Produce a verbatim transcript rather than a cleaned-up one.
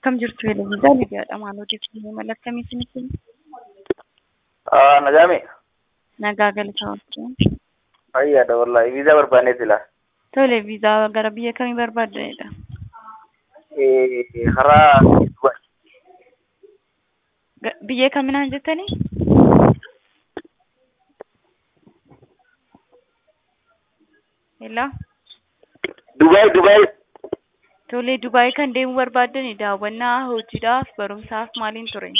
Akkam jirtu Eloviisaa Lidiyaadha. Maaloo deebisanii mala akkamii isinitti himu? Ah, Najami. Nagaa galata wajjin. Fayyaadha wallahi. Viizaa barbaanee jira. Tole, viizaa gara biyya kamii barbaaddanidha? Eh, karaa Dubai. Ga- Biyya kaminaan jettanii? Hello? Dubai, Dubai. Tole, Dubaay kan deemuu barbaaddanidha. Daawwannaa, hojiidhaaf, barumsaaf maaliin ture?